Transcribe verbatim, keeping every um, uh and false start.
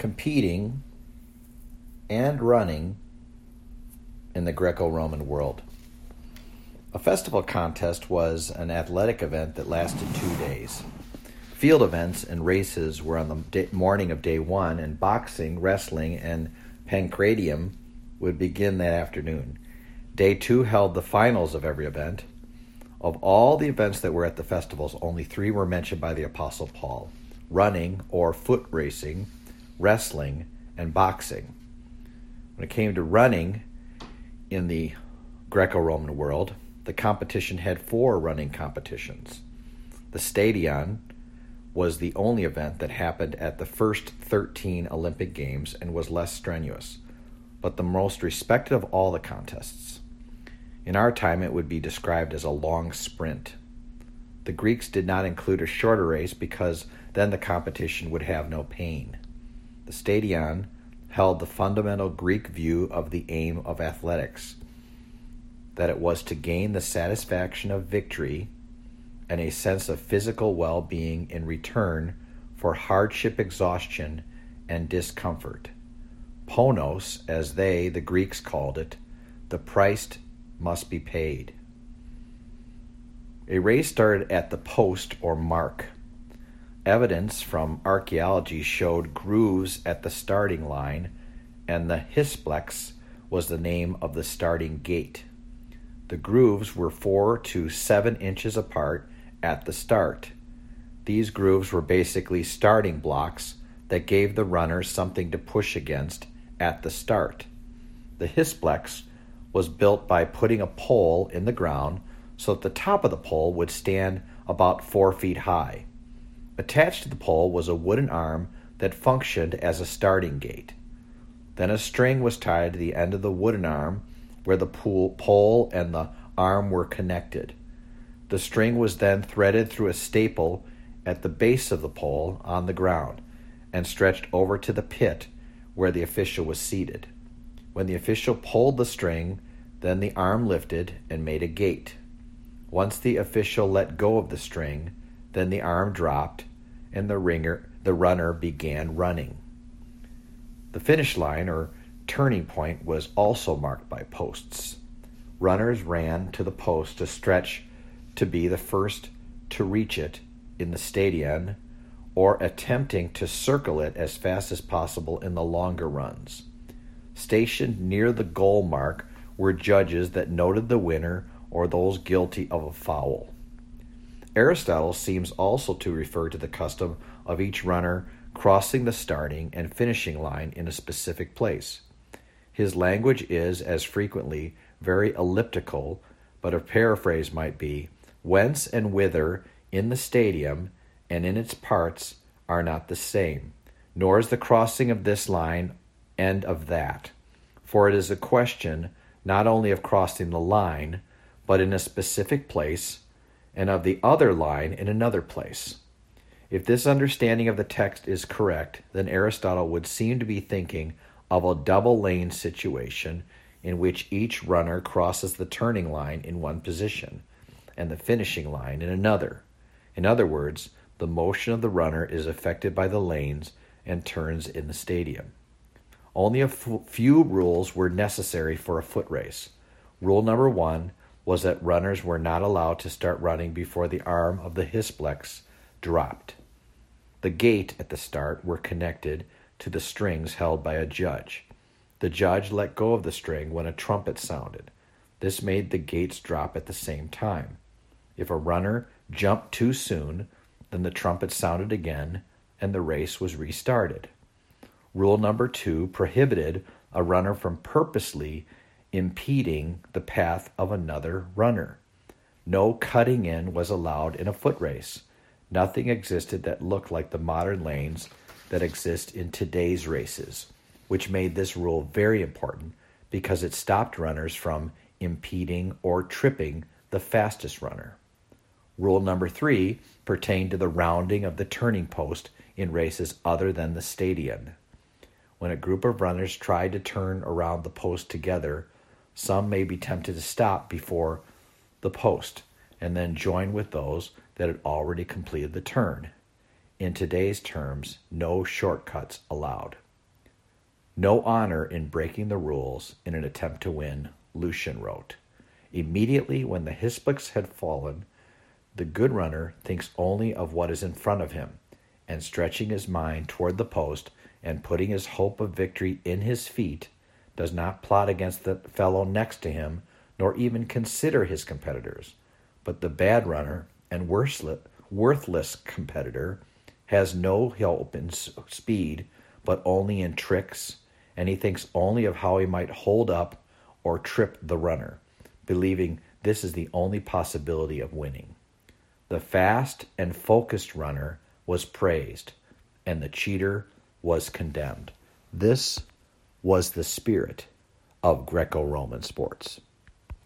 competing and running in the Greco-Roman world. A festival contest was an athletic event that lasted two days. Field events and races were on the day, morning of day one, and boxing, wrestling, and pancratium would begin that afternoon. Day two held the finals of every event. Of all the events that were at the festivals, only three were mentioned by the Apostle Paul: running or foot racing, wrestling, and boxing. When it came to running in the Greco-Roman world, the competition had four running competitions. The Stadion was the only event that happened at the first thirteen Olympic Games and was less strenuous, but the most respected of all the contests. In our time, it would be described as a long sprint. The Greeks did not include a shorter race because then the competition would have no pain. The Stadion held the fundamental Greek view of the aim of athletics, that it was to gain the satisfaction of victory and a sense of physical well-being in return for hardship, exhaustion, and discomfort. Ponos, as they, the Greeks, called it, the price must be paid. A race started at the post or mark. Evidence from archaeology showed grooves at the starting line, and the hisplex was the name of the starting gate. The grooves were four to seven inches apart at the start. These grooves were basically starting blocks that gave the runner something to push against at the start. The hisplex was built by putting a pole in the ground so that the top of the pole would stand about four feet high. Attached to the pole was a wooden arm that functioned as a starting gate. Then a string was tied to the end of the wooden arm where the pole and the arm were connected. The string was then threaded through a staple at the base of the pole on the ground and stretched over to the pit where the official was seated. When the official pulled the string, then the arm lifted and made a gate. Once the official let go of the string, then the arm dropped and the ringer, the runner began running. The finish line, or turning point, was also marked by posts. Runners ran to the post to stretch to be the first to reach it in the stadion, or attempting to circle it as fast as possible in the longer runs. Stationed near the goal mark were judges that noted the winner or those guilty of a foul. Aristotle seems also to refer to the custom of each runner crossing the starting and finishing line in a specific place. His language is, as frequently, very elliptical, but a paraphrase might be, "Whence and whither in the stadium and in its parts are not the same, nor is the crossing of this line and of that. For it is a question not only of crossing the line, but in a specific place, and of the other line in another place." If this understanding of the text is correct, then Aristotle would seem to be thinking of a double-lane situation in which each runner crosses the turning line in one position and the finishing line in another. In other words, the motion of the runner is affected by the lanes and turns in the stadium. Only a f- few rules were necessary for a foot race. Rule number one was that runners were not allowed to start running before the arm of the hisplex dropped. The gate at the start were connected to the strings held by a judge. The judge let go of the string when a trumpet sounded. This made the gates drop at the same time. If a runner jumped too soon, then the trumpet sounded again and the race was restarted. Rule number two prohibited a runner from purposely impeding the path of another runner. No cutting in was allowed in a foot race. Nothing existed that looked like the modern lanes that exist in today's races, which made this rule very important because it stopped runners from impeding or tripping the fastest runner. Rule number three pertained to the rounding of the turning post in races other than the stadion. When a group of runners tried to turn around the post together, some may be tempted to stop before the post and then join with those that had already completed the turn. In today's terms, no shortcuts allowed. No honor in breaking the rules in an attempt to win, Lucian wrote. Immediately when the Hispix had fallen, the good runner thinks only of what is in front of him, and stretching his mind toward the post and putting his hope of victory in his feet, does not plot against the fellow next to him, nor even consider his competitors. But the bad runner and worthless competitor has no hope in speed, but only in tricks, and he thinks only of how he might hold up or trip the runner, believing this is the only possibility of winning. The fast and focused runner was praised, and the cheater was condemned. This was the spirit of Greco-Roman sports.